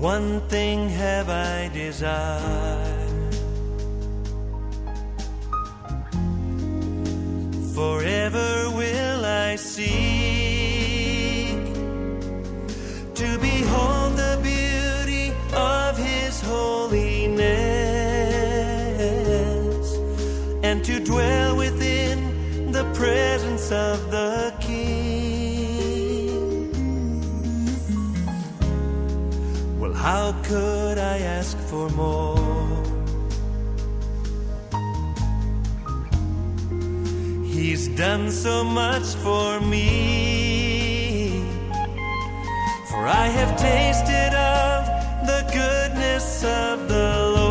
one thing have I desired, forever will I seek, to behold the beauty of His holiness, and to dwell within the presence of the King. Well, how could I ask for more? He's done so much for me, for I have tasted of the goodness of the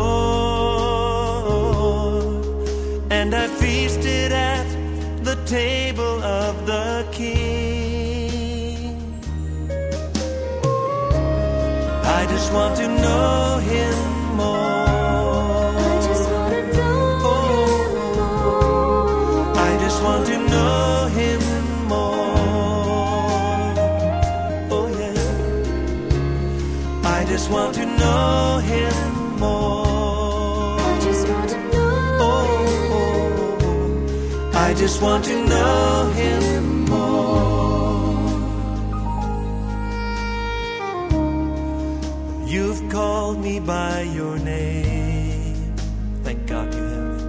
Lord, and I feasted at the table of the King. I just want to know Him more. Want to know Him more. Oh yeah, I just want to know Him more. I just want to know Him. I just want to know Him more. You've called me by your name. Thank God you have.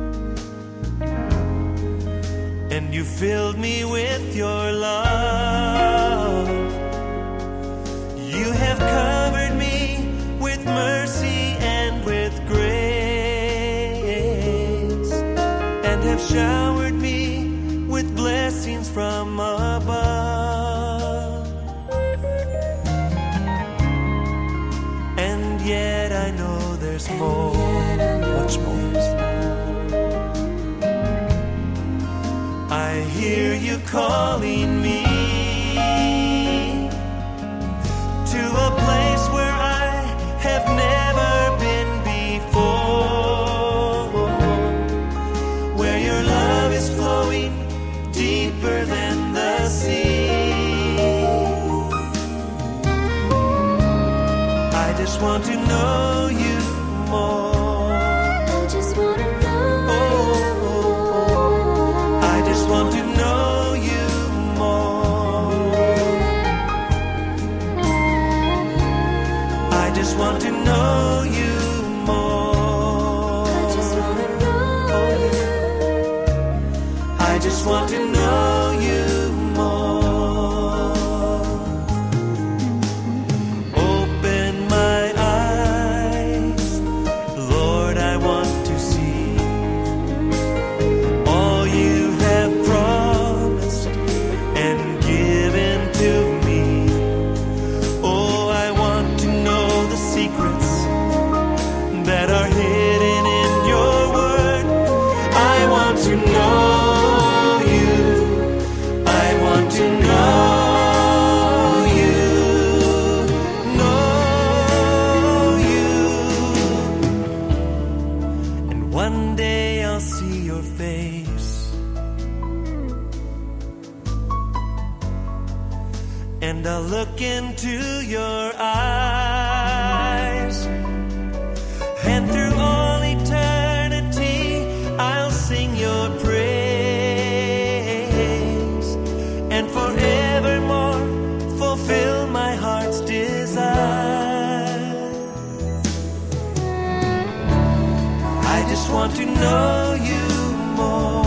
And you filled me with your love. You have covered me with mercy and with grace, and have showered me with blessings from above. And yet I know there's more, much more. I hear you calling me to a place where I have never been before, where your love is flowing deeper than the sea. I just want to know you more. Want to know you more. I just want to know you more. I just want to know you more. Open my eyes, Lord, I want to see all you promised and given to me. Oh, I want to know the secrets that are hidden in your word. I want to know you. I want to know you. And one day I'll see your face, and I'll look into your eyes, and through all eternity I'll sing your praise, and forevermore fulfill my heart's desire. I just want to know you more.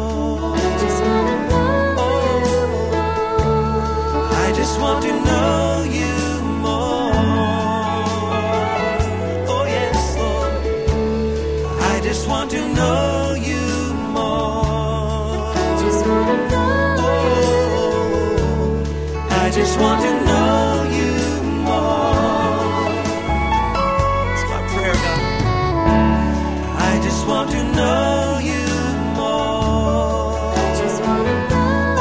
I just want to know you more. Oh yes, Lord. I just want to know you more. I just want to know. Oh, I just want to know you more. It's my prayer, God. I just want to know you more. I just want to know.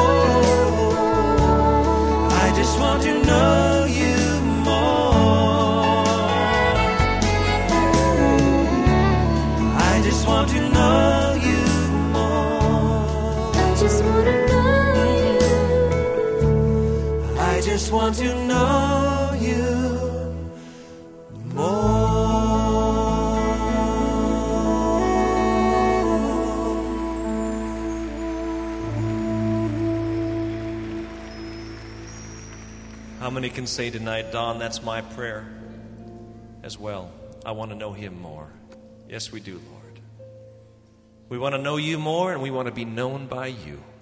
I just want to know you more. I just want to know you more. I just want to know you. I just want to know you more. How many can say tonight, Don, that's my prayer as well? I want to know him more. Yes, we do, Lord. We want to know you more, and we want to be known by you.